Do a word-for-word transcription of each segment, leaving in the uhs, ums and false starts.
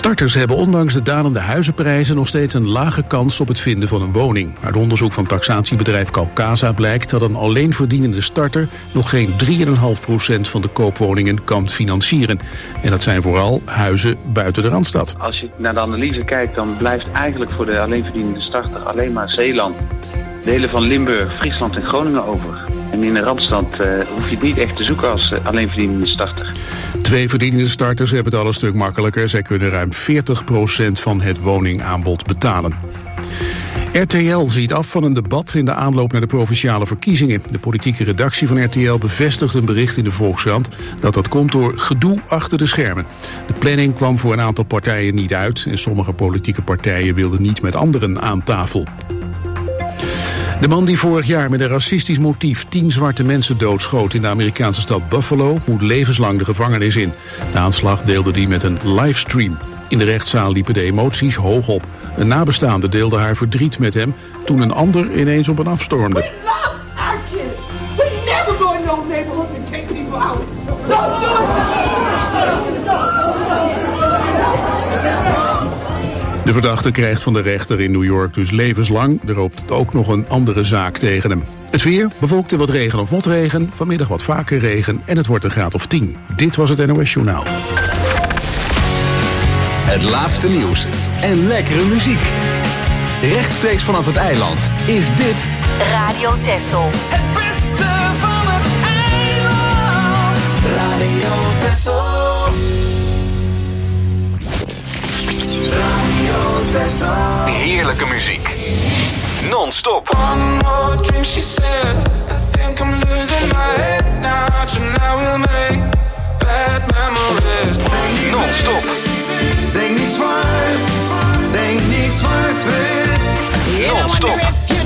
Starters hebben ondanks de dalende huizenprijzen nog steeds een lage kans op het vinden van een woning. Uit onderzoek van taxatiebedrijf Calcasa blijkt dat een alleenverdienende starter nog geen drie komma vijf procent van de koopwoningen kan financieren. En dat zijn vooral huizen buiten de Randstad. Als je naar de analyse kijkt, dan blijft eigenlijk voor de alleenverdienende starter alleen maar Zeeland, delen van Limburg, Friesland en Groningen over. En in de Randstad uh, hoef je het niet echt te zoeken als uh, alleenverdienende starter. Twee verdienende starters hebben het al een stuk makkelijker. Zij kunnen ruim veertig procent van het woningaanbod betalen. R T L ziet af van een debat in de aanloop naar de provinciale verkiezingen. De politieke redactie van R T L bevestigt een bericht in de Volkskrant dat dat komt door gedoe achter de schermen. De planning kwam voor een aantal partijen niet uit en sommige politieke partijen wilden niet met anderen aan tafel. De man die vorig jaar met een racistisch motief tien zwarte mensen doodschoot in de Amerikaanse stad Buffalo moet levenslang de gevangenis in. De aanslag deelde hij met een livestream. In de rechtszaal liepen de emoties hoog op. Een nabestaande deelde haar verdriet met hem toen een ander ineens op hem afstormde. We love our kids. We never go in those neighborhoods and take people out. Don't do De verdachte krijgt van de rechter in New York dus levenslang. Er loopt ook nog een andere zaak tegen hem. Het weer, bewolkt en wat regen of motregen. Vanmiddag wat vaker regen en het wordt een graad of tien. Dit was het N O S Journaal. Het laatste nieuws en lekkere muziek. Rechtstreeks vanaf het eiland is dit Radio Texel. Het beste van het eiland. Radio Texel. Radio Texel. heerlijke muziek. Non-stop. One more drink, she said. I think I'm losing my head now. Tonight we'll make bad memories. Non-stop. Denk niet zwart, denk niet zwart-wit. Non-stop.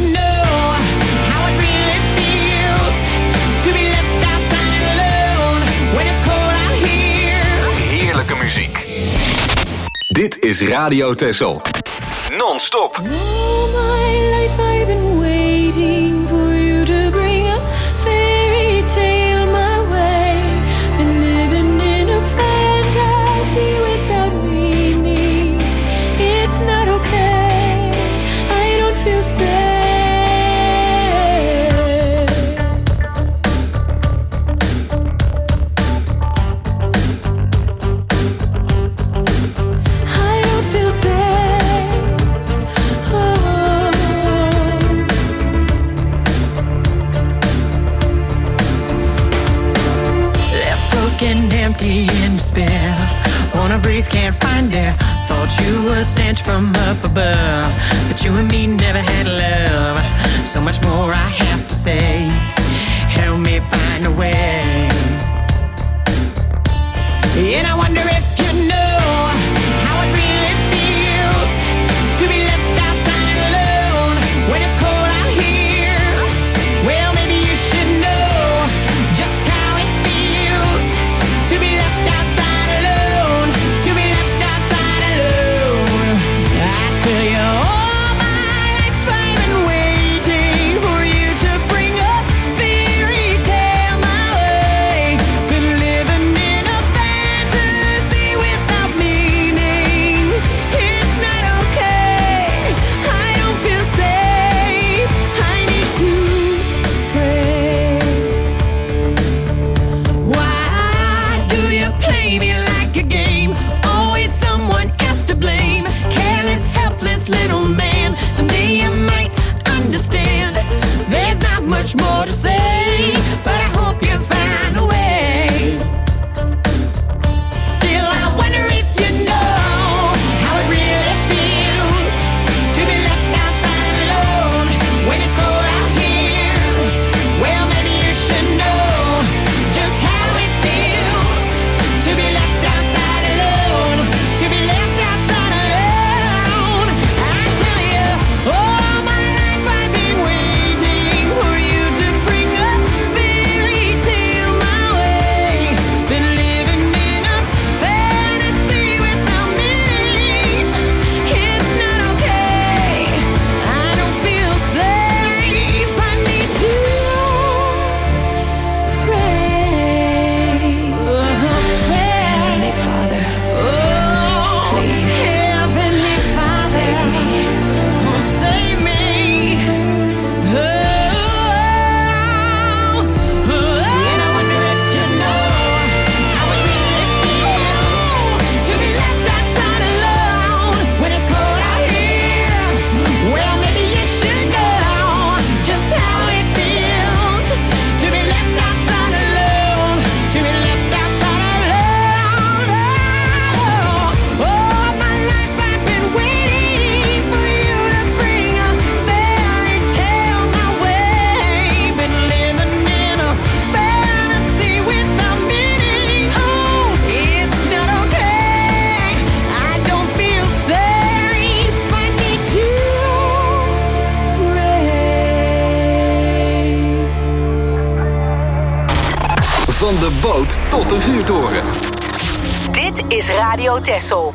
Heerlijke muziek. Dit is Radio Texel. Non-stop. Empty in despair, wanna breathe, can't find air. Thought you were sent from up above, but you and me never had love. So much more I have to say. Help me find a way. And I wonder if you know how it really feels to be left outside alone when it's cold out here. Well, maybe you should know just how it feels to be left outside alone, to be left outside alone. I tell you all my life I've been waiting for you to bring a fairy tale my way. Been living in a fantasy boot tot de vuurtoren. Dit is Radio Texel.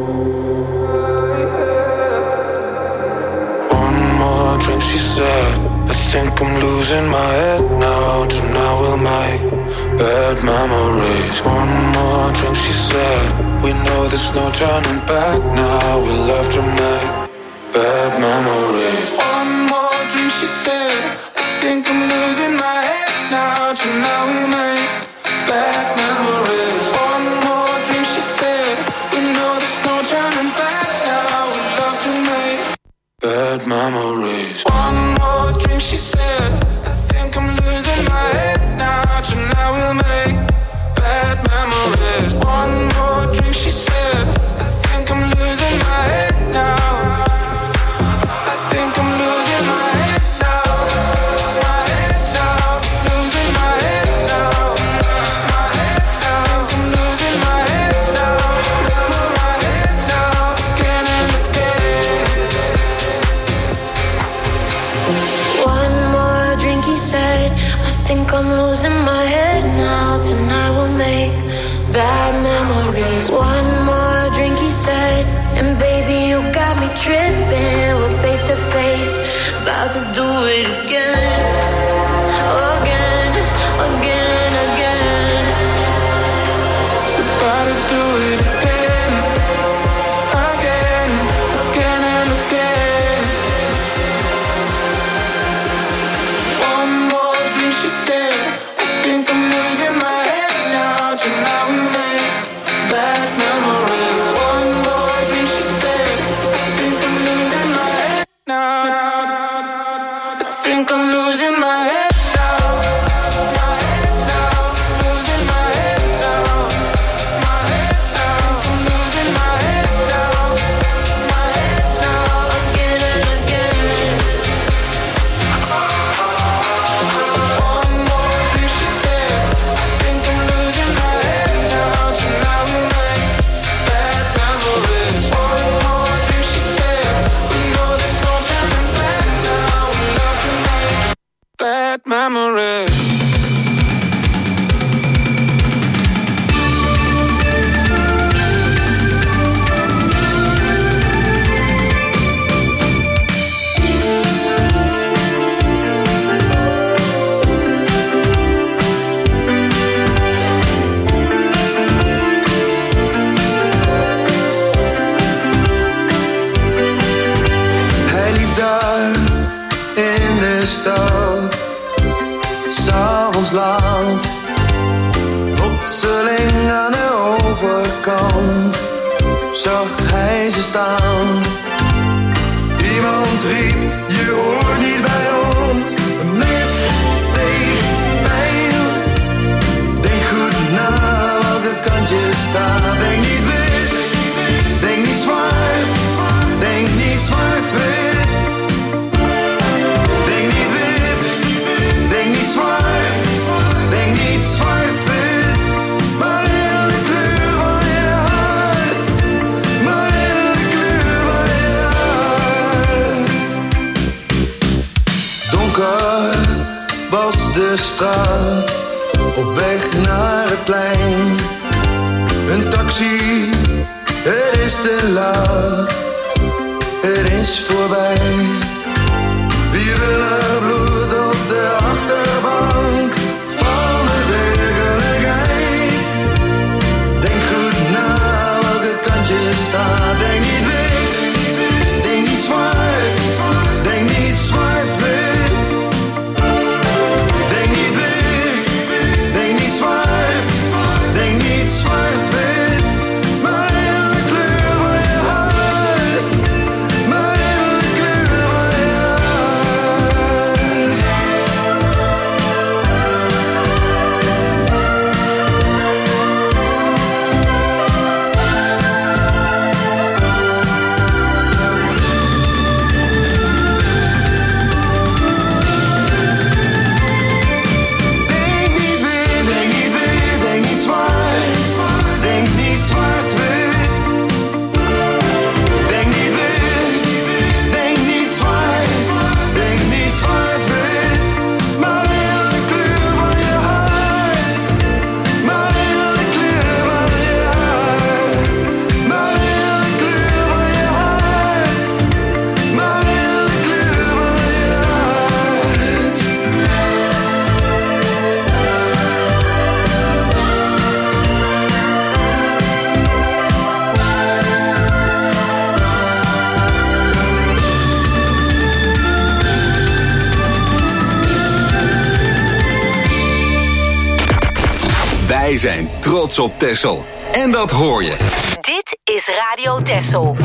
One more drink, she said. I think I'm losing my head now. Tonight we'll make bad memories. One more drink, she said. We know there's no turning back now. We love to make bad memories. One more drink, she said. I think I'm losing my head now. Tonight we make bad memories. One more drink, she said. We know there's no turning back now. We love to make bad memories. One more drink, she said. I think I'm losing my head now. Tonight we'll make bad memories. One more drink, she said. I think I'm losing my head now. I think I'm losing my head now. My head now. Losing my head now. My head now. I think I'm losing my head now. My head now. Again and again. One more drink, he said. I think I'm losing my head now. Tonight we'll make bad memories. One more drink, he said. And baby, you got me tripping. We're face to face, about to do it again. Again, again, again. We're about to do it again. Again, again and again. One more drink, she said. I think I'm losing my head now. Tonight we make bad memories. One more drink, she said. I think I'm losing my head now. I think I'm losing my head now. My head now. Losing my head now. My head now. I'm losing my head now. My head now. Again and again. One more drink, she said. I think I'm losing my head now. Tonight we make bad memories. One more drink, she said. We know there's no turning back now. We love to make bad memories. Hij liep daar in de stad, 's'avonds laat, plotseling aan de overkant zag hij ze staan. Iemand riep, je hoort niet bij ons, een mis steeg pijl. Denk goed na welke kant je staat, denk niet wit, denk niet zwart, denk niet zwart-wit. Denk niet wit, denk niet zwart, denk niet zwart-wit. Maar in de kleur van je hart, maar in de kleur van je hart. Donker was de straat, op weg naar het plein. Een taxi, het is te laat, het is voorbij. Wiebelig bloed op de achterbank van de werkelijkheid. Denk goed na welke kant je staat. Denk niet wit, denk niet zwart, denk niet zwart-wit. Denk niet wit, denk niet zwart, denk niet zwart-wit. Maar in de kleur van je hart, maar in de kleur van Wij zijn trots op Texel. En dat hoor je. Dit is Radio Texel.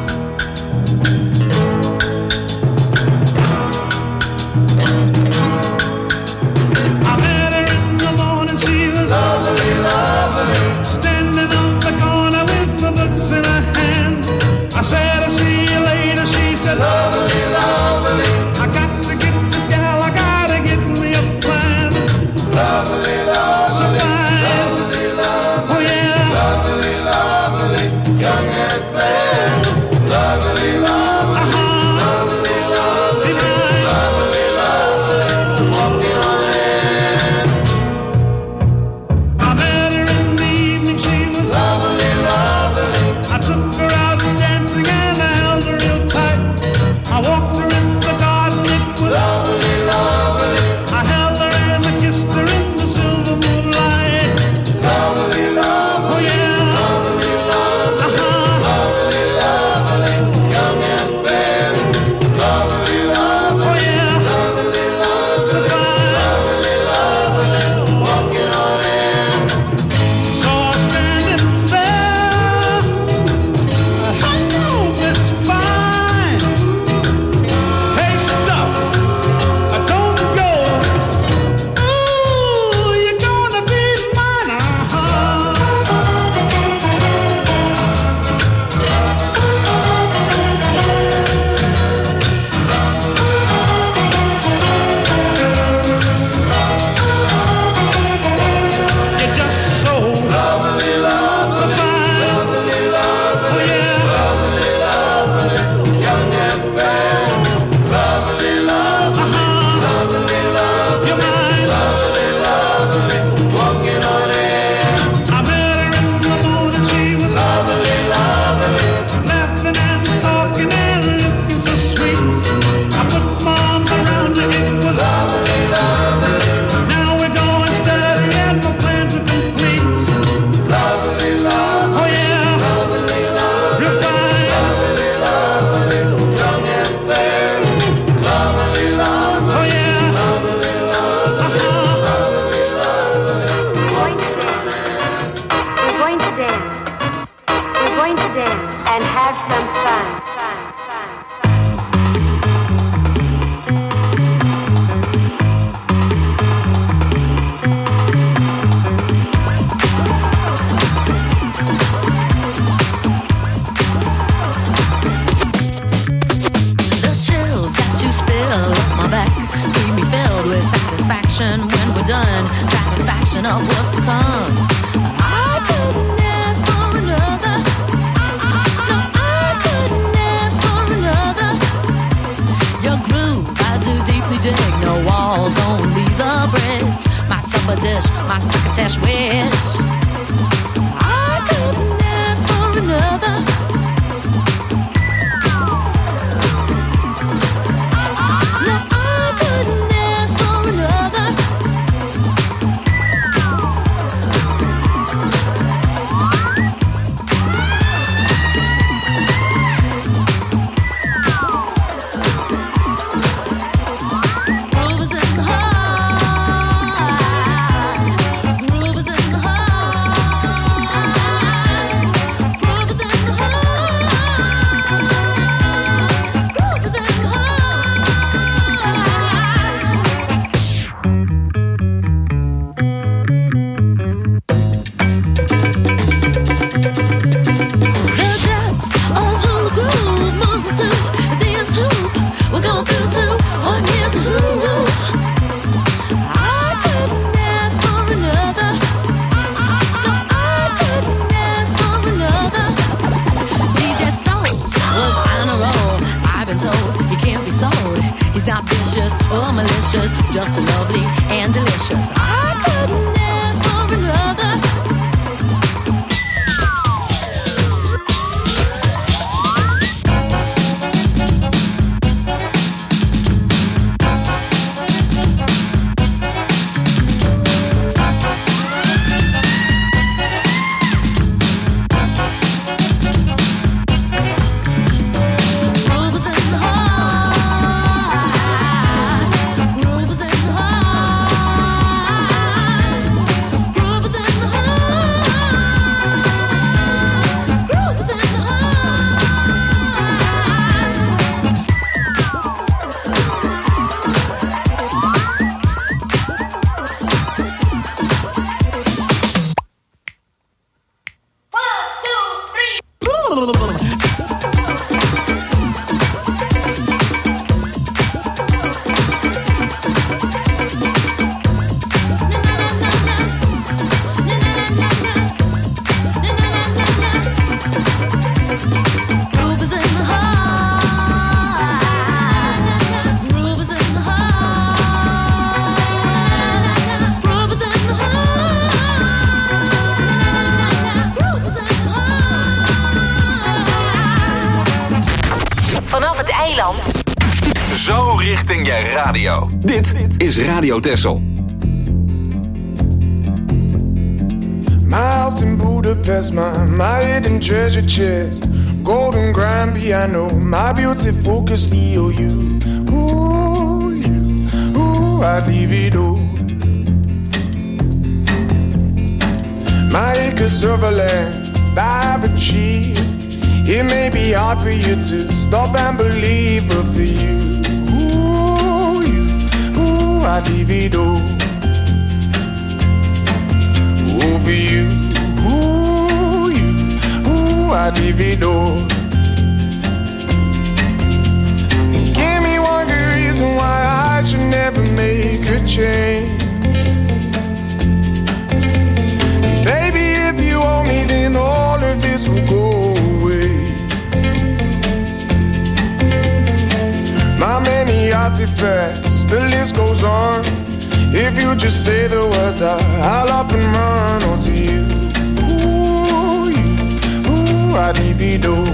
Just lovely and delicious. I couldn't ask for another. Groove is in the heart. Groove is in the heart. Zo richting je radio. Dit is Radio Texel. My house in Budapest, my, my hidden treasure chest, golden grand piano, my beauty focus E O U. Ooh, you, ooh, I'd leave it all. My acres of land I've achieved. It may be hard for you to stop and believe, but for you, ooh, you, ooh, I'd leave it all. Ooh, for you, ooh, you, ooh, I'd leave it all. And give me one good reason why I should never make a change. And baby, if you owe me, then all of this will go away. My many artifacts, the list goes on. If you just say the words, I, I'll up and run onto you. Ooh, you, ooh, I'd leave it all.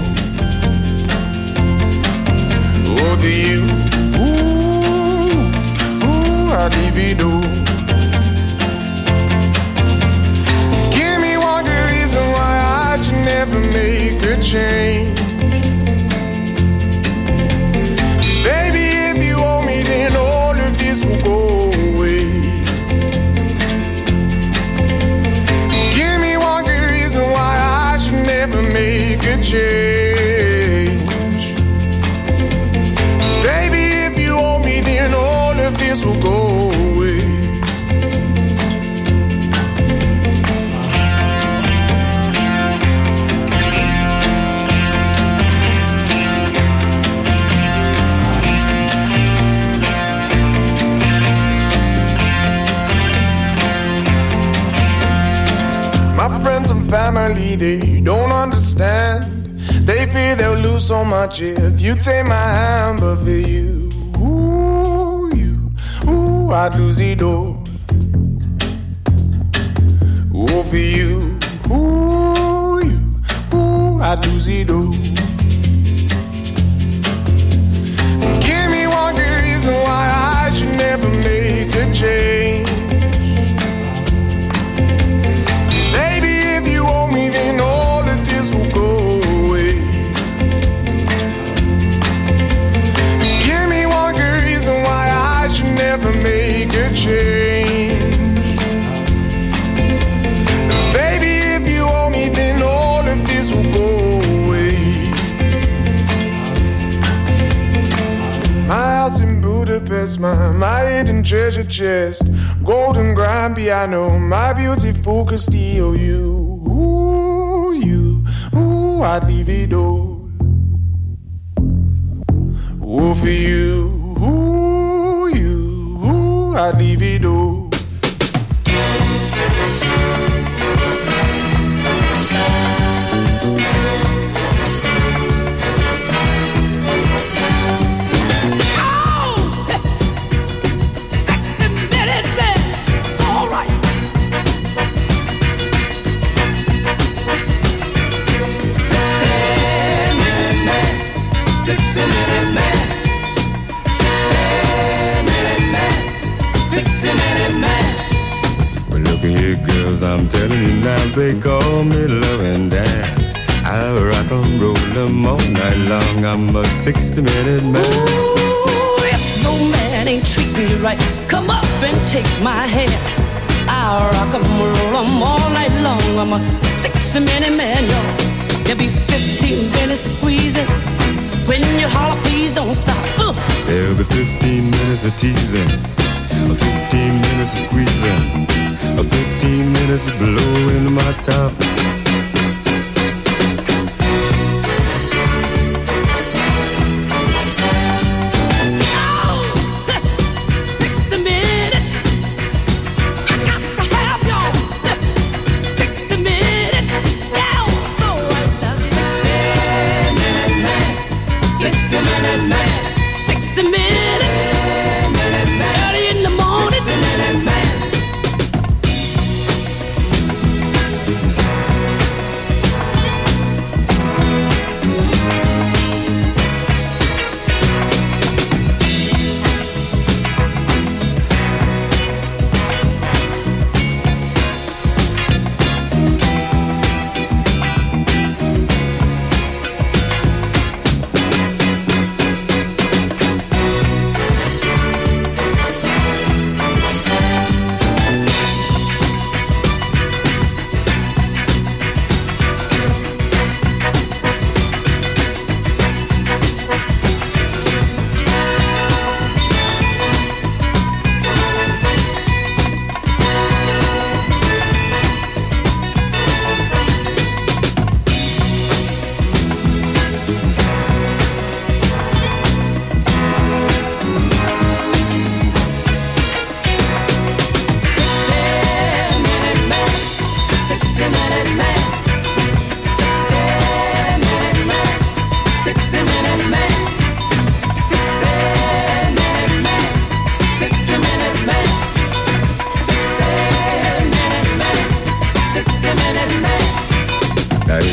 Over you, ooh, ooh, I'd leave it all. Give me one good reason why I should never make a change. Baby, if you owe me, then all of this will go away. Give me one good reason why I should never make a change. Baby, if you owe me, then all of this will go away. My friends and family, they don't understand. They fear they'll lose so much if you take my hand. But for you, ooh, you, ooh, I'd lose it all. Ooh, for you, ooh, you, ooh, I'd lose it all. Give me one good reason why I should never make a change. You owe me, then all of this will go away. Give me one good reason why I should never make a change. Baby, if you owe me, then all of this will go away. My house in Budapest, my, my hidden treasure chest, golden grand piano, my beauty focused E O U. Ooh, you, ooh, I'd leave it all. Ooh, for you, ooh, you, ooh, I'd leave it all. I'm telling you now, they call me loving Dan. I rock and roll them all night long. I'm a sixty-minute man. Ooh, if no man ain't treating you right, come up and take my hand. I rock and roll them all night long. I'm a sixty-minute man, yo. There'll be fifteen minutes of squeezing. When you holler, please don't stop. Uh. There'll be fifteen minutes of teasing, fifteen minutes of squeezing, fifteen minutes of blowing my top.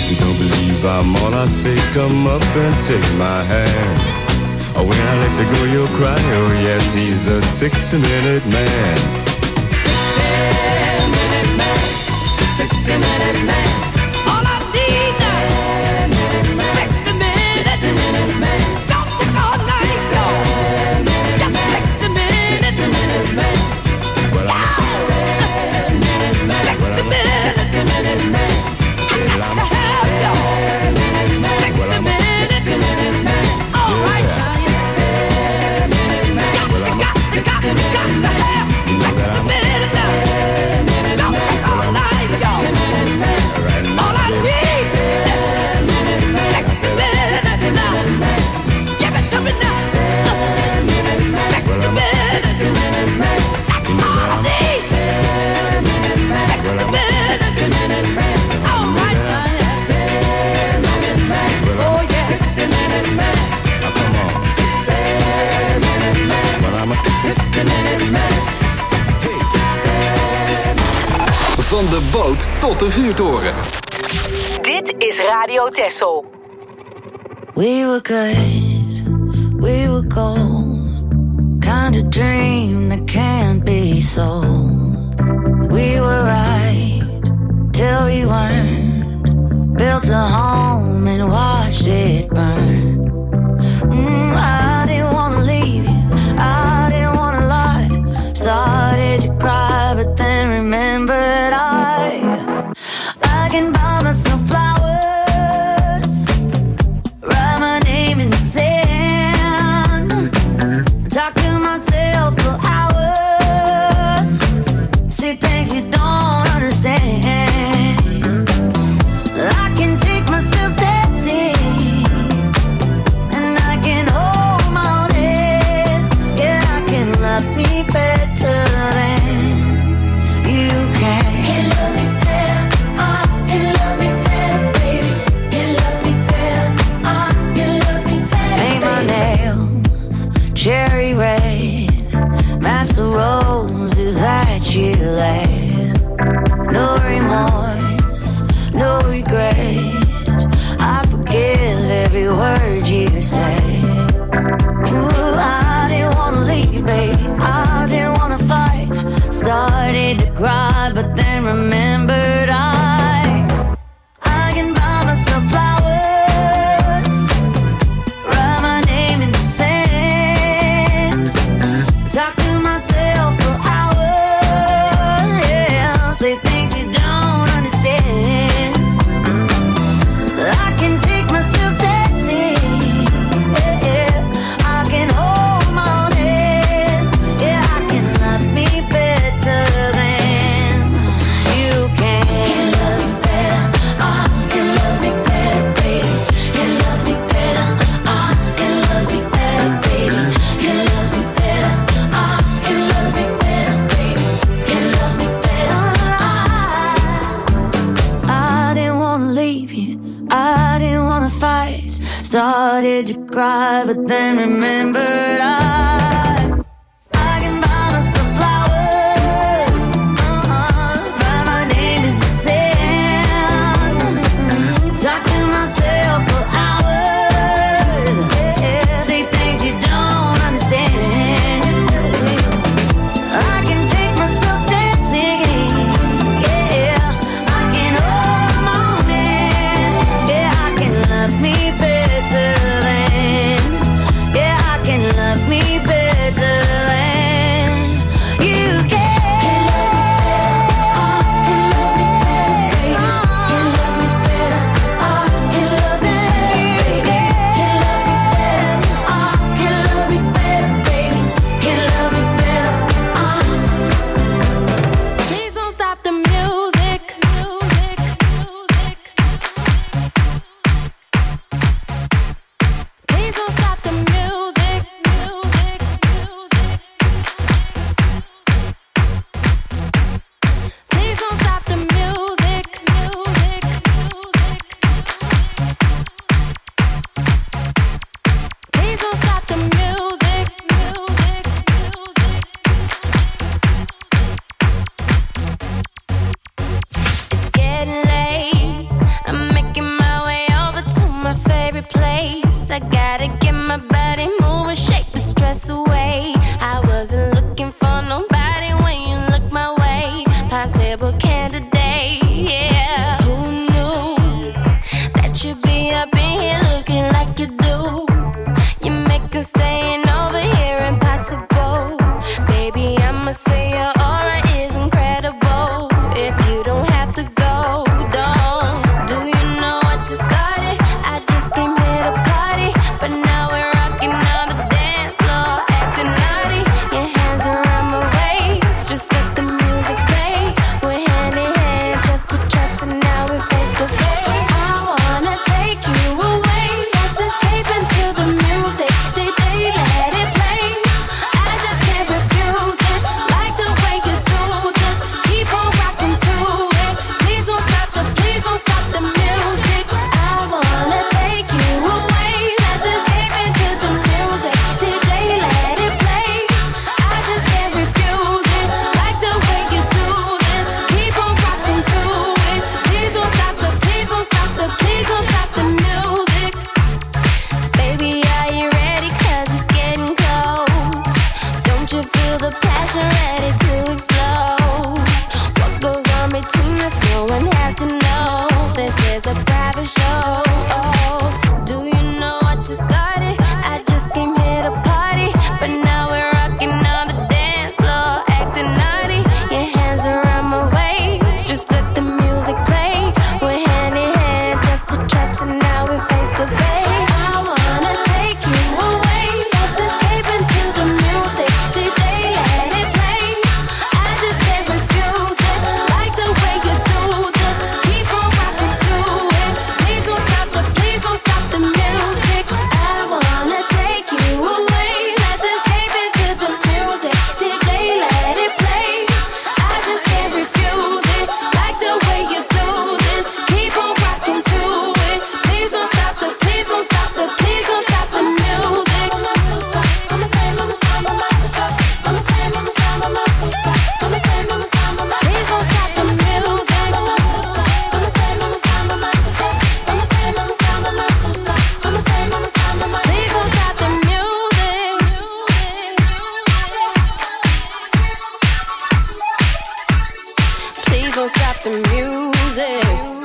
you don't believe I'm all I say, come up and take my hand. Oh, when I let you go, you'll cry. Oh, yes, he's a sixty-minute man. sixty-minute man, sixty-minute man. All I need is sixty-minute man. Don't take all night, y'all. Just sixty-minute man. Well, I'm a sixty-minute man. sixty-minute man. I got to have y'all. sixty-minute man. All right, now. You got, you got, you got to have sixty minutes now. Don't take all night, y'all. All I need is sixty minutes now. Give it to me now. sixty minutes. That's all I need. sixty minutes. All right now. Oh yeah. sixty minutes, man. Come on. Well, I'm a sixty-minute man. Hey, sixty. Van de boot tot de vuurtoren. Dit is Radio Texel. We were good, we were gold. Kind of dream that can't be sold. We were right till we weren't. Built a home and watched it burn. Mm, I didn't wanna leave you, I didn't wanna lie. Started to cry, but then remembered I I can buy myself flowers, write my name in the sand, talk to myself for hours, see things you don't understand. I can take myself dancing, and I can hold my own head. Yeah, I can love me better than you can. Can love me better, I can love me better, baby. Can love me better, I can love me better. Paint my nails cherry red, match the roses that you laid. No remorse, no regret. I forgive every word you say. Ooh, I didn't wanna leave you, baby. I didn't wanna fight. Started to cry, but then remembered I I can buy myself flowers, write my name in the sand, talk to myself for hours, yeah, say things you don't understand. I can take myself dancing, yeah, yeah. I can hold my own head, yeah, I can love me better than you can. Can love me better, I can love me better, baby. Can love me better, I can love me better, baby. Can love me better, I can love me better, baby. Can love me better, I I didn't wanna leave you, I didn't wanna fight. Started to cry, but then remembered I I can buy myself flowers, uh-uh, write my name in the sand, talk to myself for hours, yeah, say things you don't understand. I can take myself dancing, yeah, I can hold my own hand, yeah, I can love me better than, yeah, I can love me better. I gotta get my body moving, shake the stress away. I wasn't looking for nobody when you look my way. Possible candidate, yeah. Who knew that you'd be up in here looking like you do? You make us staying over here impossible. Baby, I'ma say your aura is incredible. If you don't have to go, don't. Do you know what you started? I just came here to party, but now we're rocking on the dance floor, acting naughty. Your hands around my waist, just let the music play. We're hand in hand, just to trust, and now we're face to face. I wanna take you away, let's escape into the music. D J, let it play. I just can't refuse it, like the way you do. Just keep on rocking to it. Please don't stop the, please don't stop the music. I wanna take you away, let's escape into the music. D J, let it play. I just can't refuse it, like the way you do this. Keep on rocking to it. Please don't stop the, please don't stop the, please don't stop the music. Baby, are you ready? 'Cause it's getting close. Don't you feel the passion ready to explode? What goes on between us, no one has to know. This is a private show. Oh, do you know what you started? I just came here to party, but now we're rocking on the dance floor, acting naughty. Your hands around my waist, just let the music play. We're hand in hand, just to trust, and now we're face to face. I wanna take you away, let's escape into the music. D J, let it play. I just can't refuse it, like the way you do. Just keep on rocking to it. Please don't stop the, please don't stop the music. I wanna take you away, let's escape into the music. D J, let it play. I just can't refuse it, like the way you do this. Keep on rocking to it. Please don't stop the, please don't stop the, please don't stop the music. Mama say, mama say, mama say, mama say, mama say, mama say, mama say, mama say, mama say. Please don't stop the music. Mama say, mama say, mama say, mama say, mama say, mama say, mama say, mama say, mama say. Please don't stop the music. Please don't stop the music.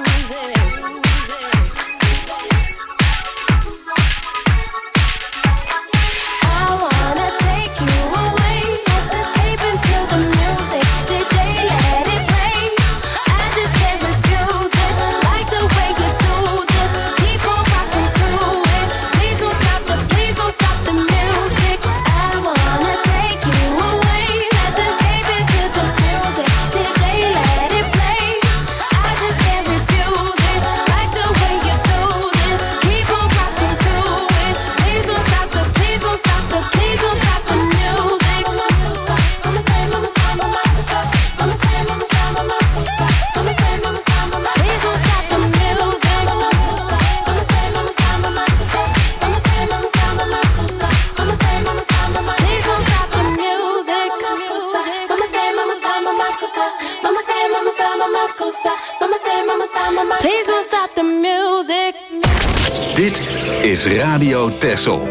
I wanna take you away, let's escape into the music. D J, let it play. I just can't refuse it, like the way you do. Just keep on rocking to it. Please don't stop the, please don't stop the music. I wanna take you away, let's escape into the music. D J, let it play. I just can't refuse it, like the way you do this. Keep on rocking to it. Please don't stop the, please don't stop the, please don't stop the music. Mama say, mama say, mama say, mama say, mama say, mama say, mama say, mama say, mama say. Please don't stop the music. Mama say, mama say, mama say, mama say, mama say, mama say, mama say, mama say, mama say. Please don't stop the music. Mama say, mama say, mama say, mama say, mama say, mama say, mama say, mama say, mama say. Please don't stop the music. Dit is Radio Texel.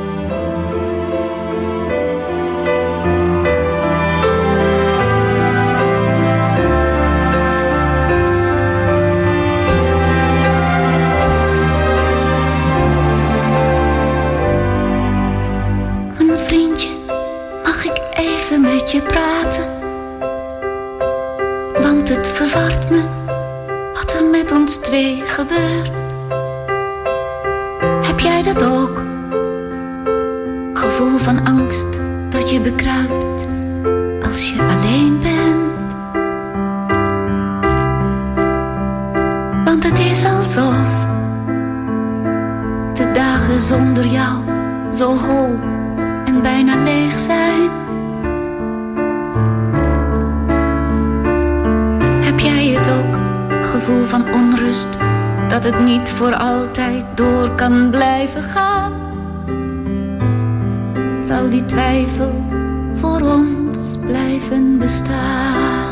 Mijn vriendje, mag ik even met je praten? Want het verwart me wat er met ons twee gebeurt. Heb jij dat ook? Gevoel van angst dat je bekruipt als je alleen bent. Want het is alsof de dagen zonder jou zo hol en bijna leeg zijn. Heb jij het ook? Gevoel van onrust dat het niet voor altijd door kan blijven gaan. Zal die twijfel voor ons blijven bestaan?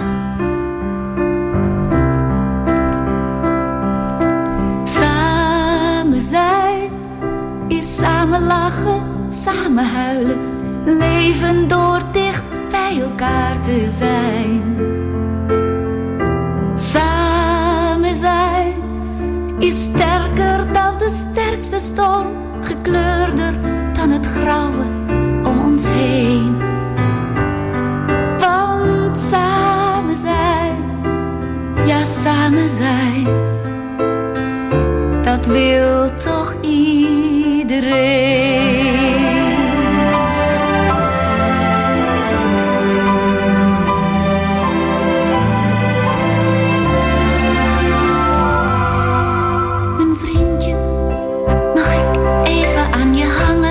Samen zijn is Samen lachen, samen huilen, leven door dicht bij elkaar te zijn. Samen zijn is sterker dan de sterkste storm, gekleurder dan het grauwe om ons heen. Want samen zijn, ja samen zijn, dat wil toch iedereen. Mijn vriendje, mag ik even aan je hangen?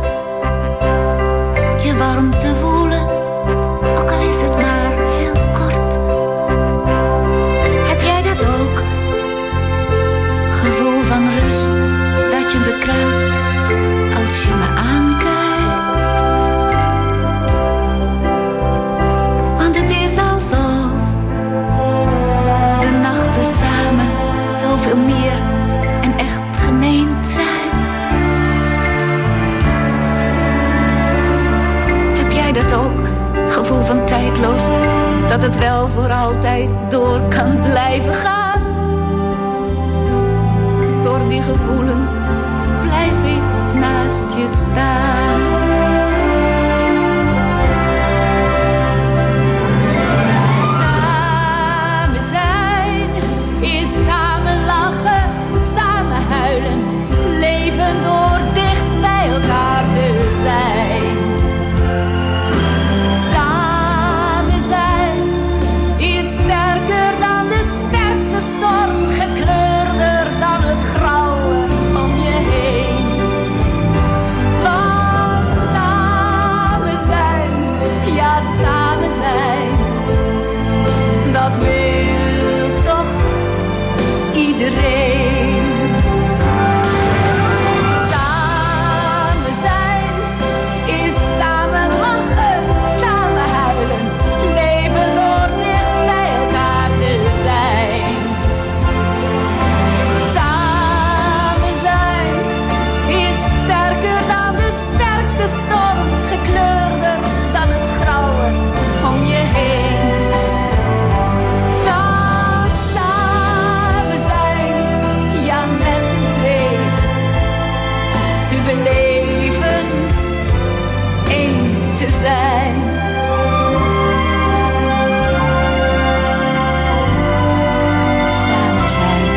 Je warm te voelen, ook al is het maar heel kort. Heb jij dat ook? Gevoel van rust dat je bekruipt als je me aankijkt. Want het is alsof de nachten samen zoveel meer en echt gemeend zijn. Heb jij dat ook? Gevoel van tijdloos, dat het wel voor altijd door kan blijven gaan. Door die gevoelens blijf ik naast je staan. Samen zijn is samen lachen, samen huilen, leven door dicht bij elkaar te zijn. Samen zijn is sterker dan de sterkste storm, gekleurder dan het grauwe om je heen. Want samen zijn, ja samen zijn, dat wil toch iedereen. Samen zijn is samen lachen, samen huilen, leven door dicht bij elkaar te zijn. Samen zijn is sterker dan de sterkste storm, gekleurder dan het grauwe om je heen. Want samen zijn, ja met z'n twee, te beleven, één te zijn. Samen zijn.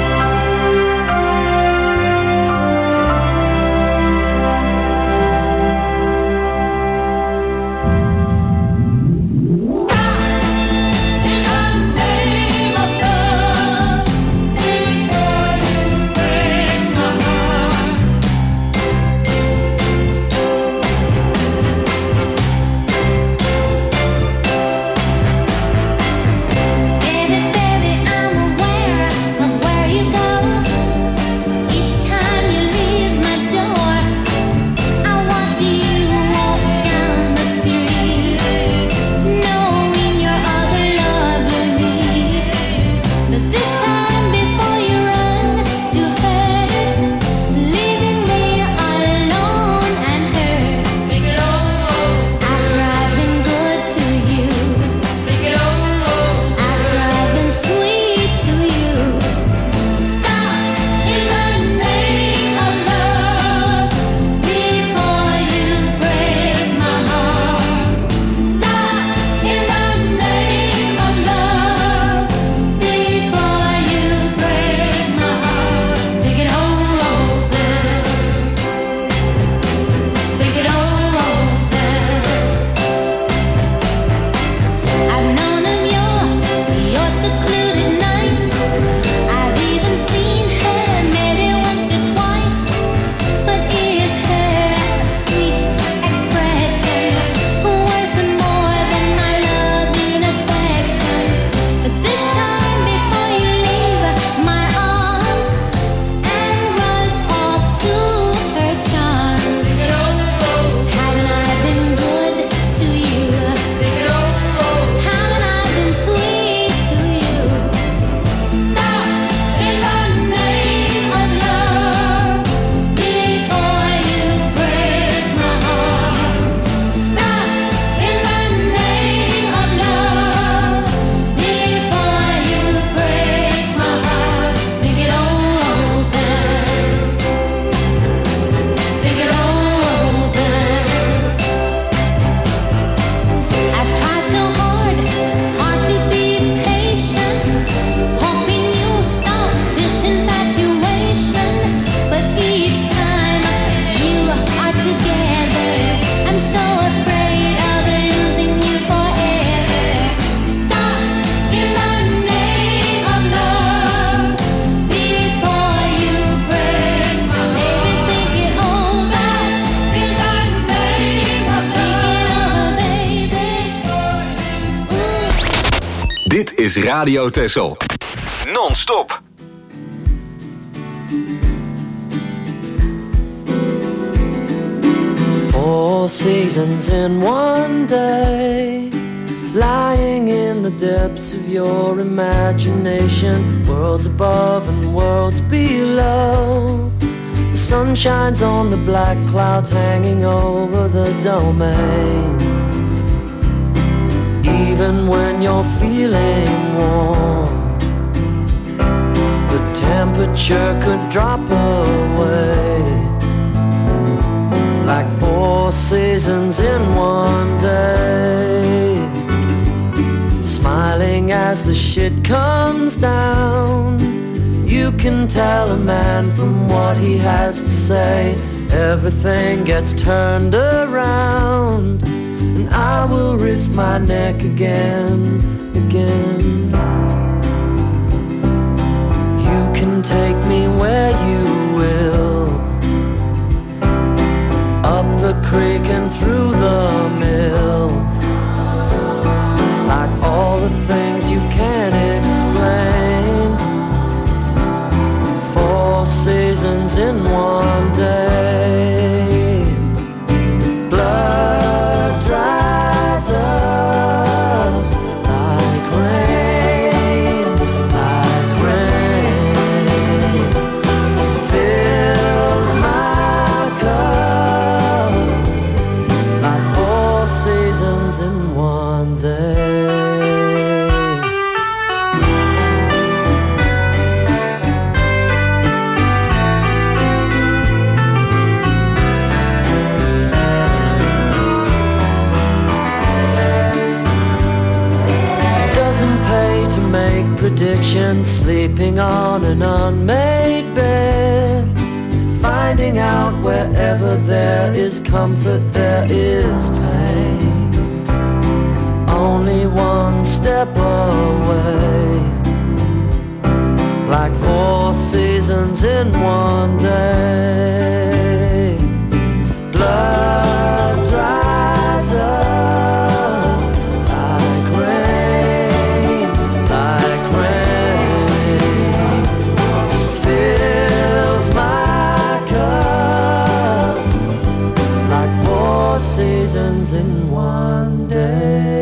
is Radio Texel. Non-stop. Four seasons in one day, lying in the depths of your imagination, worlds above and worlds below. The sun shines on the black clouds hanging over the domain. Even when you're feeling warm, the temperature could drop away, like four seasons in one day. Smiling as the shit comes down, you can tell a man from what he has to say. Everything gets turned around, and I will risk my neck again, again. You can take me where you will, up the creek and through the mill, like all the things you can't explain. Four seasons in one day. Blood dries up like rain, like rain. Fills my cup like four seasons in one day. Predictions, sleeping on an unmade bed, finding out wherever there is comfort there is pain. Only one step away, like four seasons in one day. Blood dries up like rain, like rain. Fills my cup like four seasons in one day.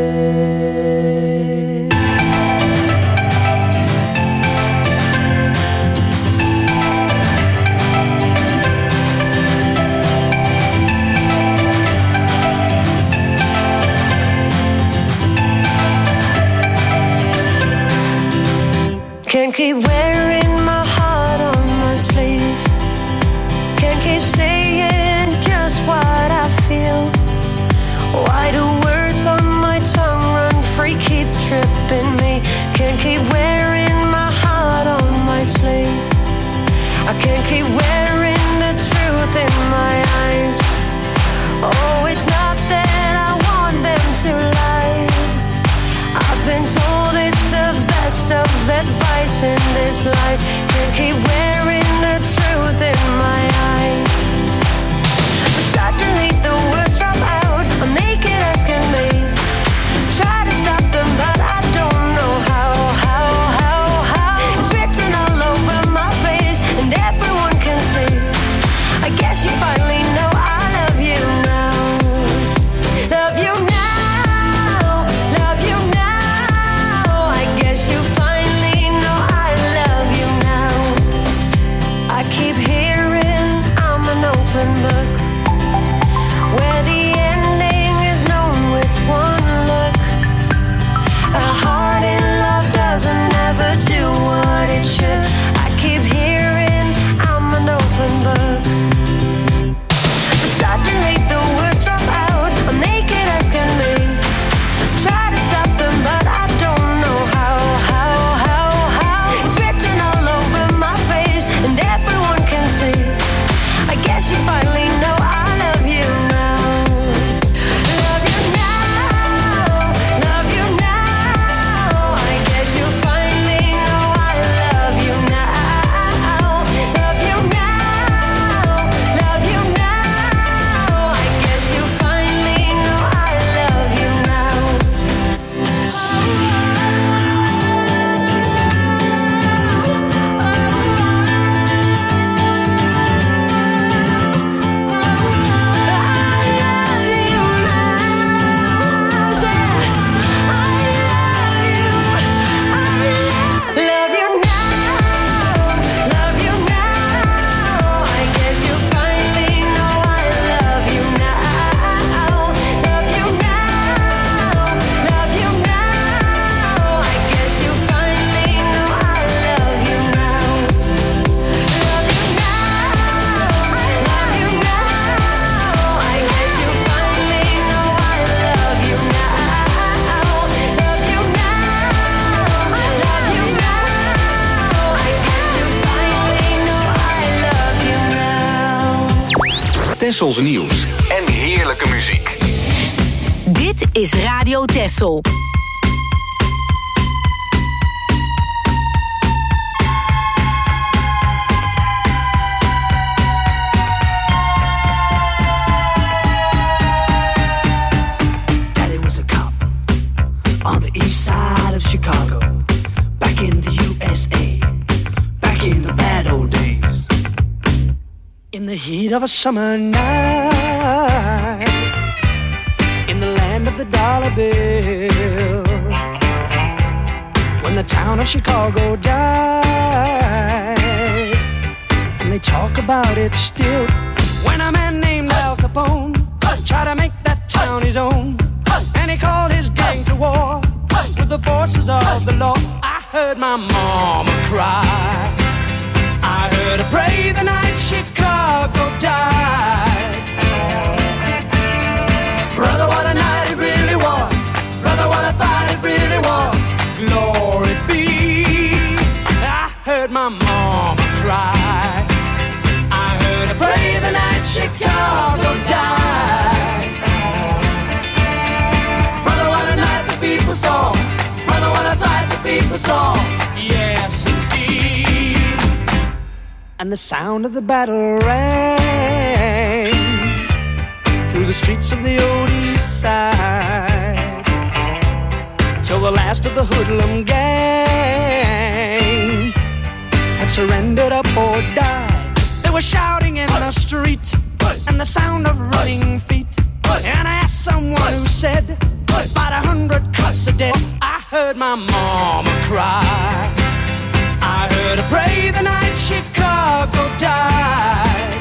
Can't keep wearing my heart on my sleeve. Can't keep saying just what I feel. Why do words on my tongue run free, keep tripping me? Can't keep wearing my heart on my sleeve. I can't keep wearing the truth in my eyes. Oh, it's not that I want them to lie. I've been told it's the best of advice in this life. Can't keep wearing the truth in my eyes. But suddenly the words drop out, I'm naked as can be. Try to stop them but I don't know how, how, how, how. It's written all over my face and everyone can see. I guess you finally know I love you now. Love you now. Book, where the ending is known with one look. A heart in love doesn't ever do what it should. I keep hearing I'm an open book. But suddenly the words drop out, I'm naked as can be. Try to stop them but I don't know how, how, how, how. It's written all over my face and everyone can see. I guess you finally know Tessels nieuws en heerlijke muziek. Dit is Radio Tessel. Daddy was a cop on the east side of Chicago, back in the U S A, back in the bad old days. In the heat of a summer night, in the land of the dollar bill, when the town of Chicago died, and they talk about it still, when a man named Al Capone tried to make that town his own, and he called his gang to war with the forces of the law. I heard my mama cry, I heard her pray the night Chicago died. Brother, what a night it really was. Brother, what a fight it really was. Glory be. I heard my mama cry, I heard her pray the night Chicago died. Brother, what a night the people saw. Brother, what a fight the people saw. Yes, indeed. And the sound of the battle rang through the streets of the old east side, till the last of the hoodlum gang had surrendered up or died. They were shouting in the street, and the sound of running feet. And I asked someone who said, about a hundred cops are dead. I heard my mama cry, I heard her pray the night Chicago died.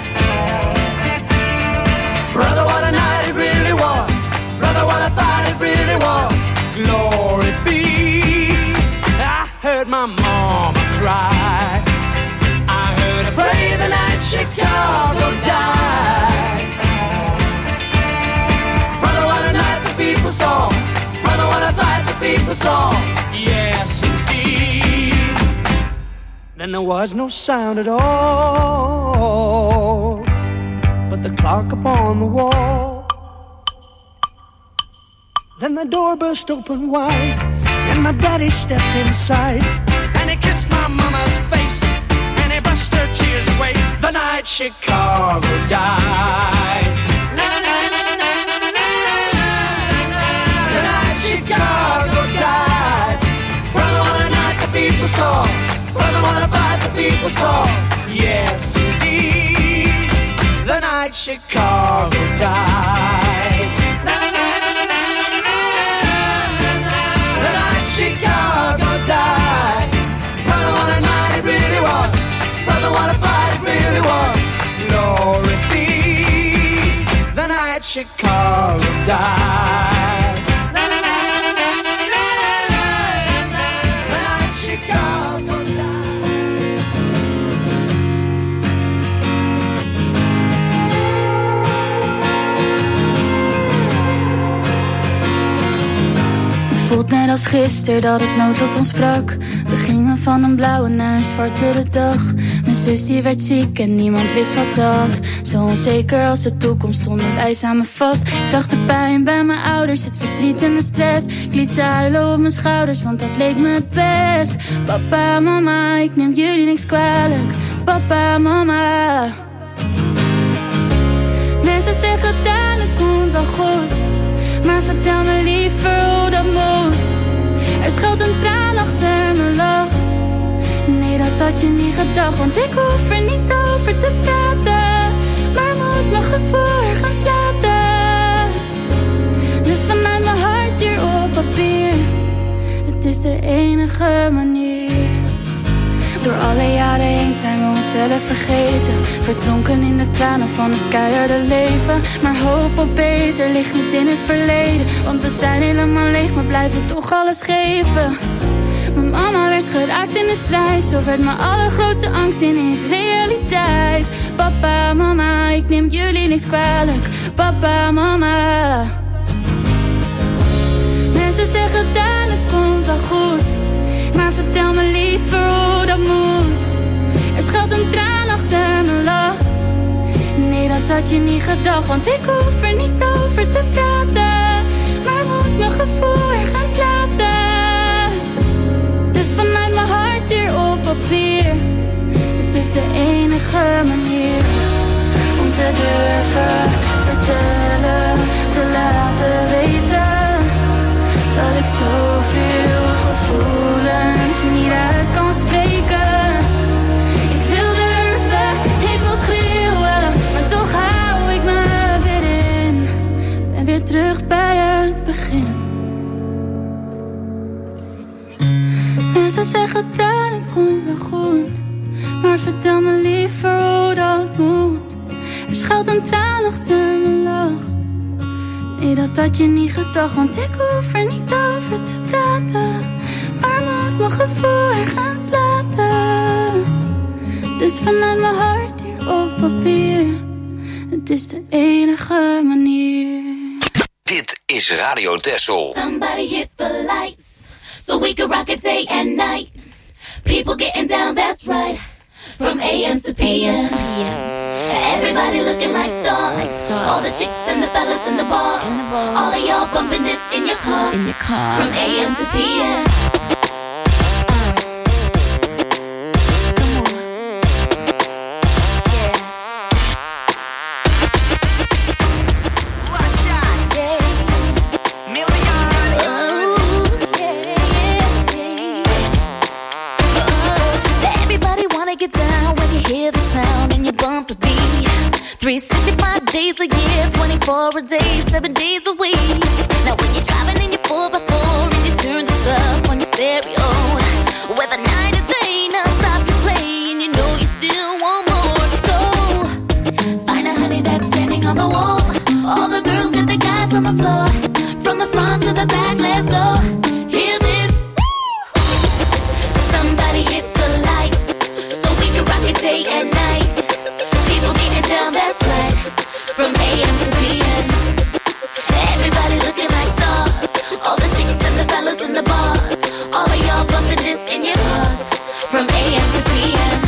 Brother, what a night it really was. Brother, what a fight it really was. Glory be. I heard my mama cry, I heard her pray the night Chicago died. Brother, what a night the people saw. Brother, what a fight the people saw. Yes, indeed. Then there was no sound at all but the clock upon the wall. Then the door burst open wide, and my daddy stepped inside, and he kissed my mama's face, and he brushed her tears away. The night Chicago died. The night Chicago died. Brother, what a night the people saw. Brother, what a fight the people saw. Yes, indeed. The night Chicago died. The night Chicago died. Brother, what a night it really was. Brother, what a fight it really was. Glory be. The night Chicago died. The night Chicago died. Voelt net als gisteren dat het noodlot ons sprak. We gingen van een blauwe naar een zwartere dag. Mijn zus die werd ziek en niemand wist wat ze had. Zo onzeker als de toekomst stonden wij samen vast. Ik zag de pijn bij mijn ouders, het verdriet en de stress. Ik liet ze huilen op mijn schouders, want dat leek me het best. Papa, mama, ik neem jullie niks kwalijk. Papa, mama. Mensen zeggen dan het komt wel goed, maar vertel me liever hoe dat moet. Er schuilt een traan achter mijn lach. Nee, dat had je niet gedacht, want ik hoef er niet over te praten, maar moet mijn gevoel ergens laten. Dus vanuit mijn hart hier op papier, het is de enige manier. Door alle jaren heen zijn we onszelf vergeten, verdronken in de tranen van het keiharde leven. Maar hoop op beter ligt niet in het verleden, want we zijn helemaal leeg, maar blijven toch alles geven. Mijn mama werd geraakt in de strijd, zo werd mijn allergrootste angst ineens realiteit. Papa, mama, ik neem jullie niks kwalijk. Papa, mama. Mensen zeggen dan het komt wel goed, maar vertel me liever hoe dat moet. Er schuilt een traan achter mijn lach. Nee, dat had je niet gedacht, want ik hoef er niet over te praten. Maar moet mijn gevoel ergens laten. Dus vanuit mijn hart hier op papier. Het is de enige manier om te durven vertellen, te laten weten dat ik zoveel gevoelens niet uit kan spreken. Ik wil durven, ik wil schreeuwen, maar toch hou ik me weer in. Ben weer terug bij het begin. Mensen zeggen dat het komt wel goed, maar vertel me liever hoe dat moet. Er schuilt een traan achter mijn lach. Nee, dat had je niet gedacht, want ik hoef er niet over te praten. Maar moet mijn gevoel ergens laten. Dus vanuit mijn hart hier op papier. Het is de enige manier. Dit is Radio Texel. Somebody hit the lights, so we can rock it day and night. People getting down, that's right. From A M to P M. Everybody looking like stars. Like stars. All the chicks and the fellas in the bars. In the bars. All of y'all bumping this in your cars. In your cars. From A M to P M. three sixty-five days a year, twenty-four a day, seven days a week. Now when you're driving in your four by four and you turn this up on your stereo, whether night or day, non-stop you play and you know you still want more. So find a honey that's standing on the wall. All the girls get the guys on the floor. From the front to the back, let's go. Hear this. Somebody hit the lights so we can rock it day and night. Down, that's right, from A M to P M. Everybody looking like stars. All the chicks and the fellas in the bars. All of y'all bumping this in your cars. From A M to P M.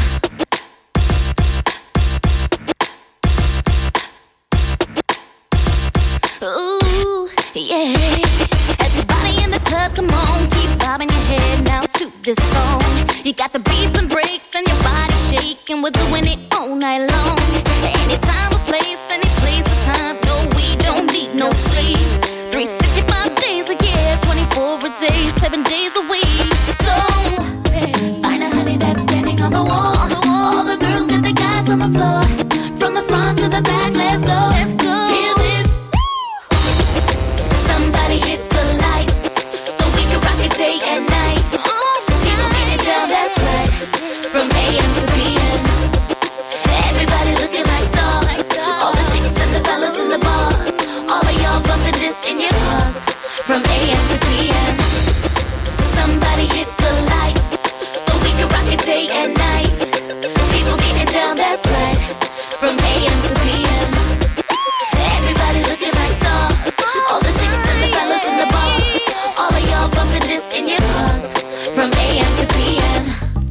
Ooh, yeah. Everybody in the club, come on, keep bobbing your head now to this song. You got the beats and breaks and your body shaking. We're doing it all night long. Anytime, a place, any place, a time. No, we don't need no sleep. three sixty-five days a year, twenty-four a day, seven days a week. So, find a honey that's standing on the wall. All the girls get the guys on the floor. From the front to the back, let's go. Let's go. Hear this. Somebody hit the lights so we can rock it day and night. People getting down, that's right. From A M to P M. Everybody looking like stars. All the chicks and the fellas in the bars. All of y'all bumping this in your cars. From A M to P M. Somebody hit the lights so we can rock it day and night. People getting down, that's right. From A M to P M. Everybody looking like stars. All the chicks and the fellas in the bars. All of y'all bumping this in your cars. From A M to P M.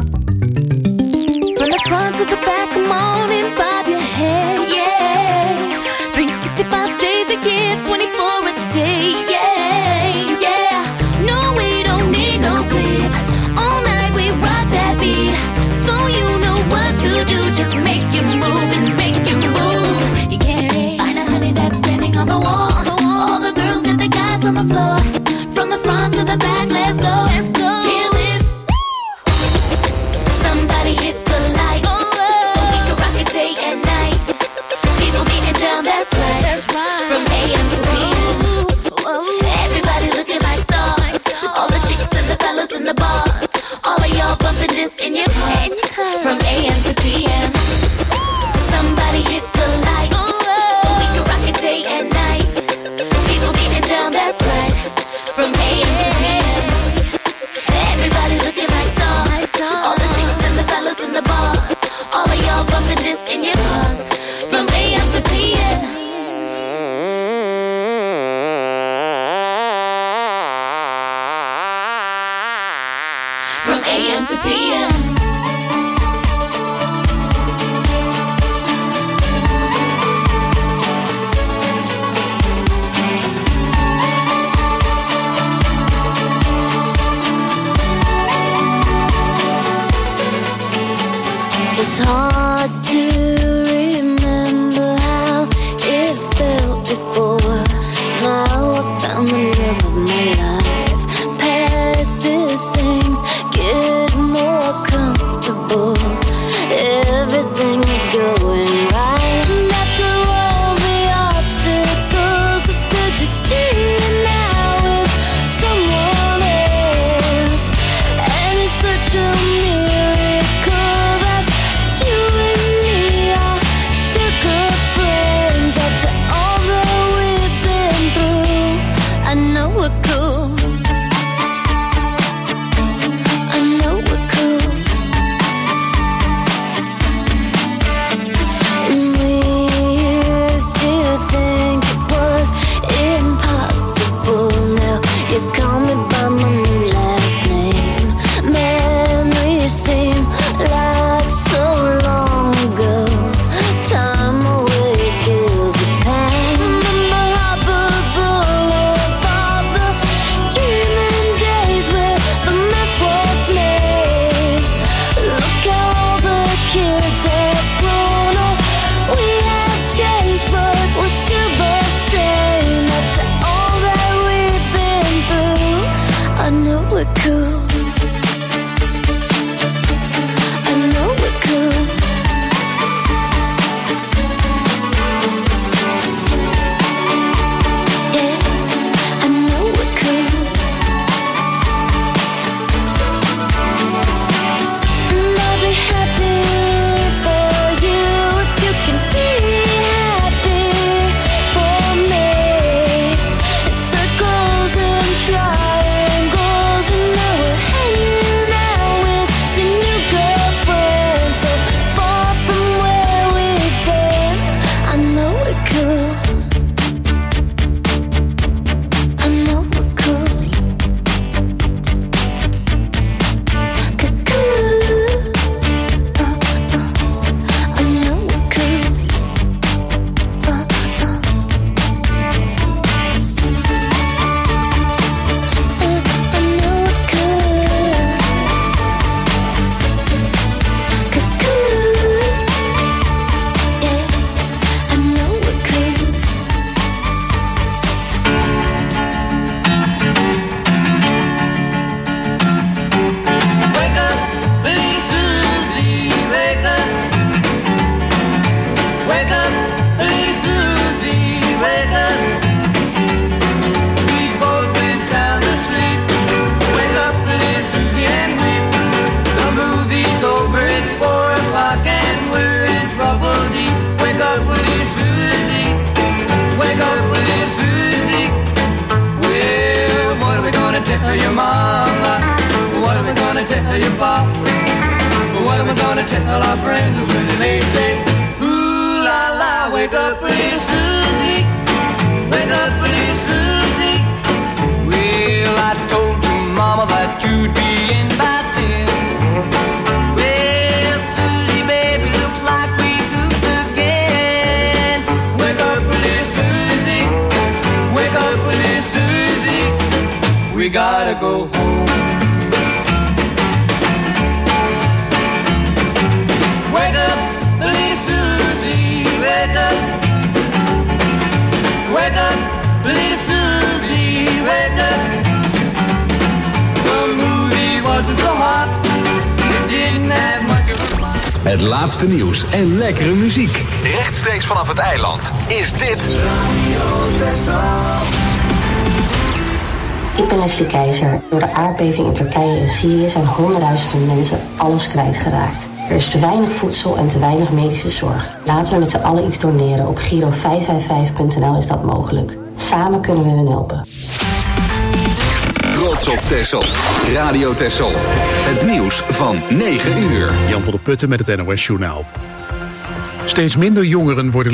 From the front to the back, come on and bob your head, yeah. three sixty-five days a year, twenty-four a day, yeah, yeah. No, we don't need no sleep. All night we rock that beat. So you know what to do, just make you move and make you move, yeah. Find a honey that's standing on the wall. All the girls get the guys on the floor. From the front to the back, let's go. Let's go. Hear this. Somebody hit the lights so we can rock it day and night. People getting down, that's right. That's right. From A M to P M. Well, our friends are screaming, they say, ooh la la, wake up, pretty Susie, wake up, pretty Susie. Well, I told your mama that you'd be in by then. Well, Susie, baby, looks like we goofed again. Wake up, pretty Susie, wake up, pretty Susie. We gotta go home. Wake up, pretty Susie, wake up. Wake up, pretty Susie, wake up. The movie wasn't so hot, it didn't have much of a plot. Het laatste nieuws en lekkere muziek. Rechtstreeks vanaf het eiland is dit Radio Texel. Ik ben Leslie Keizer. Door de aardbeving in Turkije en Syrië zijn honderdduizenden mensen alles kwijtgeraakt. Er is te weinig voedsel en te weinig medische zorg. Laten we met z'n allen iets doneren. Op Giro vijf vijf vijf punt n l is dat mogelijk. Samen kunnen we hun helpen. Trots op Texel. Radio Texel. Het nieuws van negen uur. Jan van der Putten met het N O S Journaal. Steeds minder jongeren worden